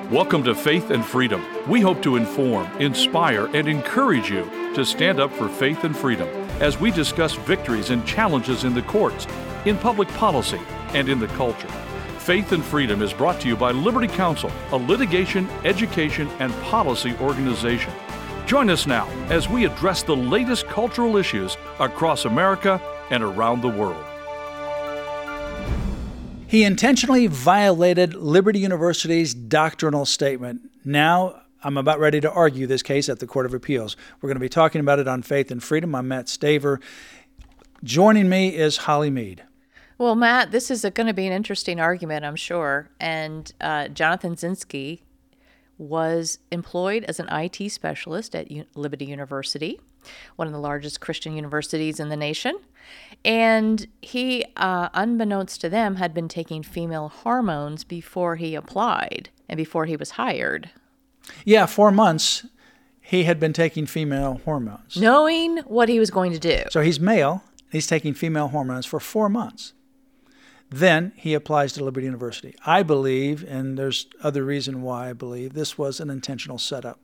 Welcome to Faith and Freedom. We hope to inform, inspire, and encourage you to stand up for faith and freedom as we discuss victories and challenges in the courts, in public policy, and in the culture. Faith and Freedom is brought to you by Liberty Counsel, a litigation, education, and policy organization. Join us now as we address the latest cultural issues across America and around the world. He intentionally violated Liberty University's doctrinal statement. Now, I'm about ready to argue this case at the Court of Appeals. We're going to be talking about it on Faith and Freedom. I'm Matt Staver. Joining me is Holly Mead. Well, Matt, this is going to be an interesting argument, I'm sure. And Jonathan Zinski was employed as an IT specialist at Liberty University, one of the largest Christian universities in the nation. And he, unbeknownst to them, had been taking female hormones before he applied and before he was hired. Yeah, 4 months he had been taking female hormones. Knowing what he was going to do. So he's male, he's taking female hormones for 4 months. Then he applies to Liberty University. I believe, and there's other reason why I believe, this was an intentional setup.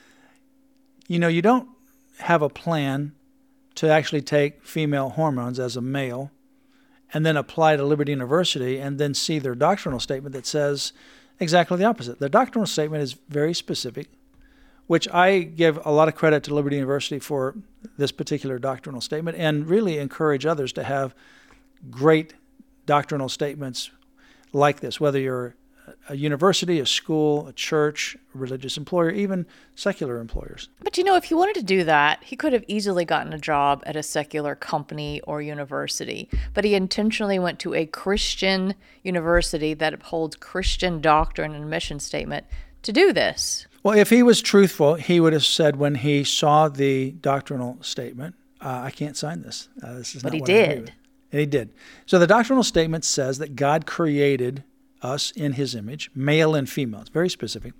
You know, you don't have a plan to actually take female hormones as a male and then apply to Liberty University and then see their doctrinal statement that says exactly the opposite. The doctrinal statement is very specific, which I give a lot of credit to Liberty University for this particular doctrinal statement and really encourage others to have great doctrinal statements like this, whether you're a university, a school, a church, a religious employer, even secular employers. But you know, if he wanted to do that, he could have easily gotten a job at a secular company or university. But he intentionally went to a Christian university that upholds Christian doctrine and mission statement to do this. Well, if he was truthful, he would have said when he saw the doctrinal statement, I can't sign this. This is not what I agree with. And he did. So the doctrinal statement says that God created us in his image, male and female. It's very specific.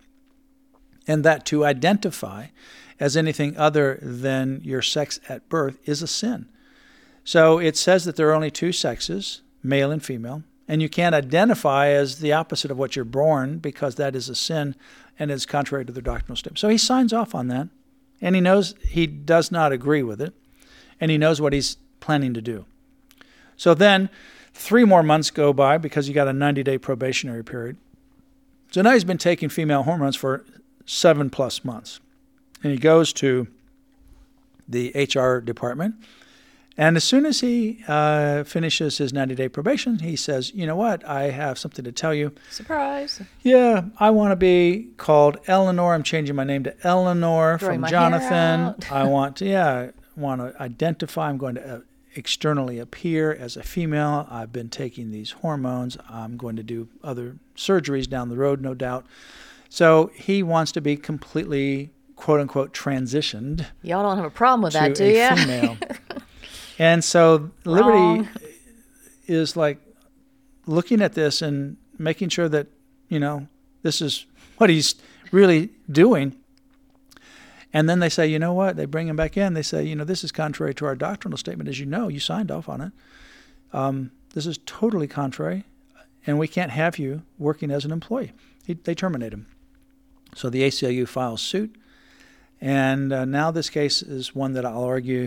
And that to identify as anything other than your sex at birth is a sin. So it says that there are only two sexes, male and female, and you can't identify as the opposite of what you're born because that is a sin and is contrary to the doctrinal statement. So he signs off on that, and he knows he does not agree with it, and he knows what he's planning to do. So then 3 more months go by because you got a 90-day probationary period. So now he's been taking female hormones for 7+ months. And he goes to the HR department. And as soon as he finishes his 90-day probation, he says, you know what, I have something to tell you. Surprise. Yeah, I want to be called Eleanor. I'm changing my name to Eleanor from Jonathan. I want to identify. I'm going to externally appear as a female. I've been taking these hormones. I'm going to do other surgeries down the road, no doubt. So he wants to be completely, quote unquote, transitioned. Y'all don't have a problem with that, do you? Female. And so Liberty is like looking at this and making sure that, you know, this is what he's really doing. And then they say, you know what? They bring him back in. They say, you know, this is contrary to our doctrinal statement. As you know, you signed off on it. This is totally contrary, and we can't have you working as an employee. They terminate him. So the ACLU files suit, and now this case is one that I'll argue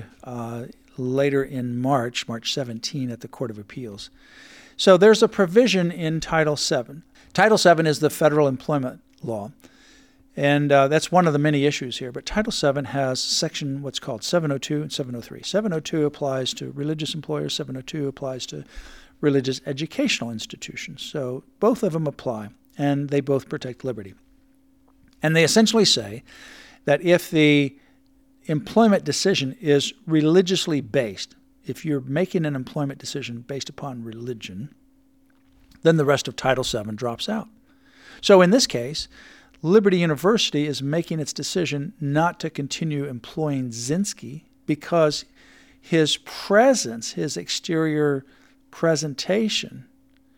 later in March 17, at the Court of Appeals. So there's a provision in Title VII. Title VII is the federal employment law. And that's one of the many issues here. But Title VII has section what's called 702 and 703. 702 applies to religious employers. 702 applies to religious educational institutions. So both of them apply, and they both protect liberty. And they essentially say that if the employment decision is religiously based, if you're making an employment decision based upon religion, then the rest of Title VII drops out. So in this case, Liberty University is making its decision not to continue employing Zinski because his presence, his exterior presentation,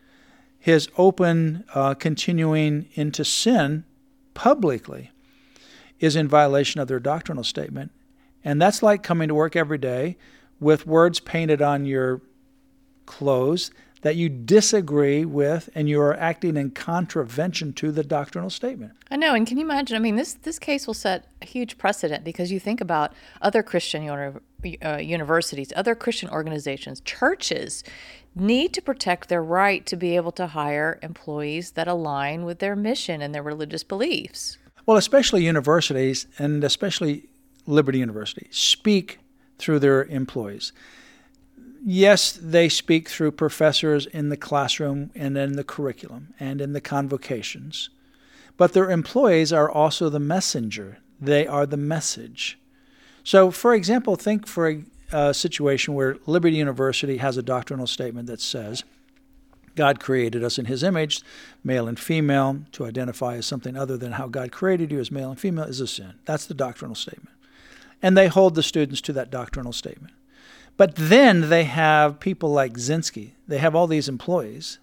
his open continuing into sin publicly is in violation of their doctrinal statement. And that's like coming to work every day with words painted on your clothes that you disagree with and you are acting in contravention to the doctrinal statement. I know, and can you imagine? I mean, this case will set a huge precedent because you think about other Christian universities, other Christian organizations, churches need to protect their right to be able to hire employees that align with their mission and their religious beliefs. Well, especially universities, and especially Liberty University, speak through their employees. Yes, they speak through professors in the classroom and in the curriculum and in the convocations, but their employees are also the messenger. They are the message. So, for example, think for a situation where Liberty University has a doctrinal statement that says, God created us in his image, male and female. To identify as something other than how God created you as male and female is a sin. That's the doctrinal statement. And they hold the students to that doctrinal statement. But then they have people like Zinsky. They have all these employees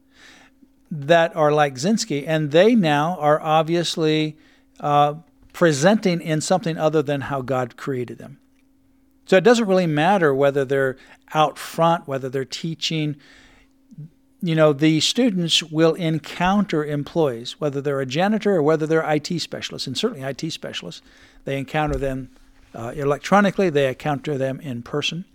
that are like Zinsky, and they now are obviously presenting in something other than how God created them. So it doesn't really matter whether they're out front, whether they're teaching. You know, the students will encounter employees, whether they're a janitor or whether they're IT specialists, and certainly IT specialists. They encounter them electronically, they encounter them in person.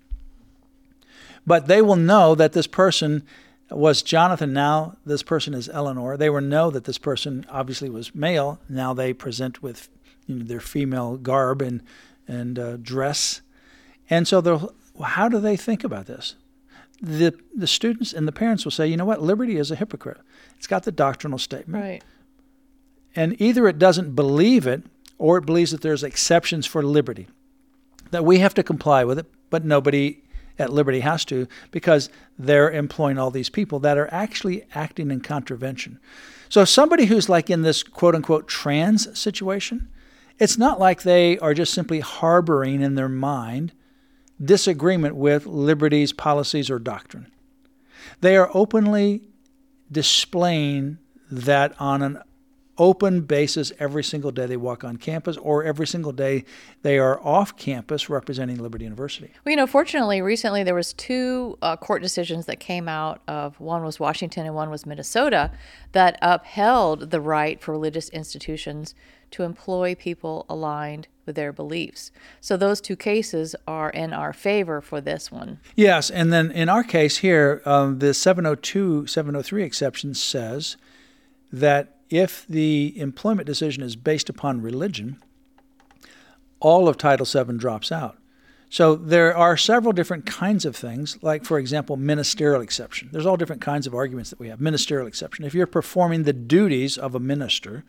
But they will know that this person was Jonathan, now this person is Eleanor. They will know that this person obviously was male. Now they present with their female garb and dress. And so how do they think about this? The students and the parents will say, you know what, Liberty is a hypocrite. It's got the doctrinal statement. Right. And either it doesn't believe it or it believes that there's exceptions for Liberty, that we have to comply with it, but nobody at Liberty has to, because they're employing all these people that are actually acting in contravention. So somebody who's like in this quote-unquote trans situation, it's not like they are just simply harboring in their mind disagreement with Liberty's policies or doctrine. They are openly displaying that on an open basis every single day they walk on campus, or every single day they are off campus representing Liberty University. Well, fortunately, recently there was two court decisions that came out of, one was Washington and one was Minnesota, that upheld the right for religious institutions to employ people aligned with their beliefs. So those two cases are in our favor for this one. Yes, and then in our case here, the 703 exception says that if the employment decision is based upon religion, all of Title VII drops out. So there are several different kinds of things, like, for example, ministerial exception. There's all different kinds of arguments that we have. Ministerial exception. If you're performing the duties of a minister,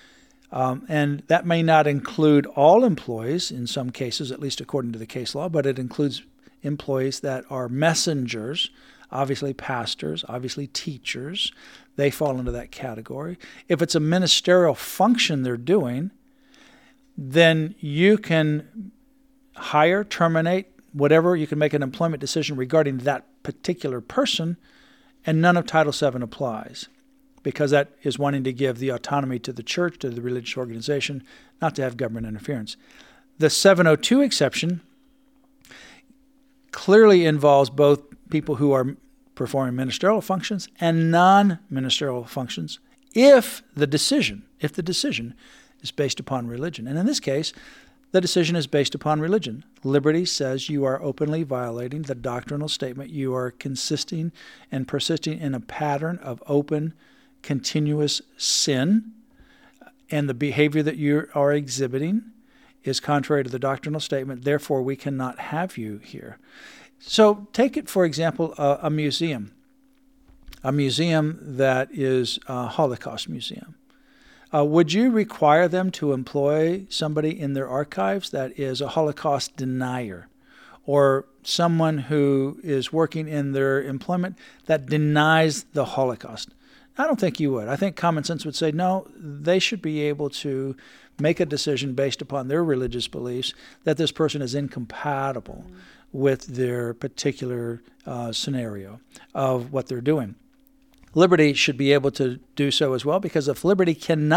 and that may not include all employees in some cases, at least according to the case law, but it includes employees that are messengers, obviously pastors, obviously teachers. They fall into that category. If it's a ministerial function they're doing, then you can hire, terminate, whatever. You can make an employment decision regarding that particular person, and none of Title VII applies, because that is wanting to give the autonomy to the church, to the religious organization, not to have government interference. The 702 exception clearly involves both people who are performing ministerial functions and non-ministerial functions if the decision is based upon religion. And in this case, the decision is based upon religion. Liberty says you are openly violating the doctrinal statement. You are consisting and persisting in a pattern of open, continuous sin, and the behavior that you are exhibiting is contrary to the doctrinal statement. Therefore, we cannot have you here. So take it, for example, a museum that is a Holocaust museum. Would you require them to employ somebody in their archives that is a Holocaust denier, or someone who is working in their employment that denies the Holocaust? I don't think you would. I think common sense would say, no, they should be able to make a decision based upon their religious beliefs that this person is incompatible with their particular scenario of what they're doing. Liberty should be able to do so as well, because if Liberty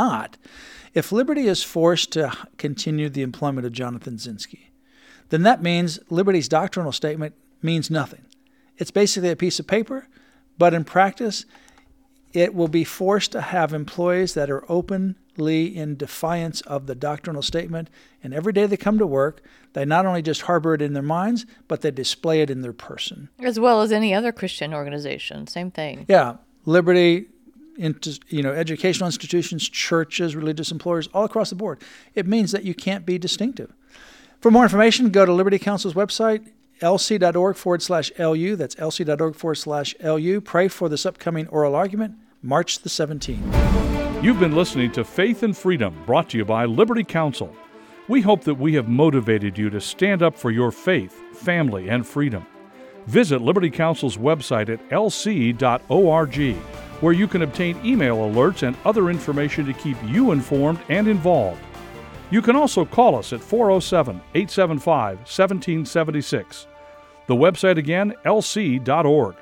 is forced to continue the employment of Jonathan Zinsky, then that means Liberty's doctrinal statement means nothing. It's basically a piece of paper, But in practice, it will be forced to have employees that are openly in defiance of the doctrinal statement. And every day they come to work, they not only just harbor it in their minds, but they display it in their person. As well as any other Christian organization, same thing. Yeah, Liberty, educational institutions, churches, religious employers, all across the board. It means that you can't be distinctive. For more information, go to Liberty Counsel's website, lc.org/LU. That's lc.org/LU. Pray for this upcoming oral argument, March the 17th. You've been listening to Faith and Freedom, brought to you by Liberty Counsel. We hope that we have motivated you to stand up for your faith, family, and freedom. Visit Liberty Counsel's website at lc.org, where you can obtain email alerts and other information to keep you informed and involved. You can also call us at 407-875-1776. The website again, lc.org.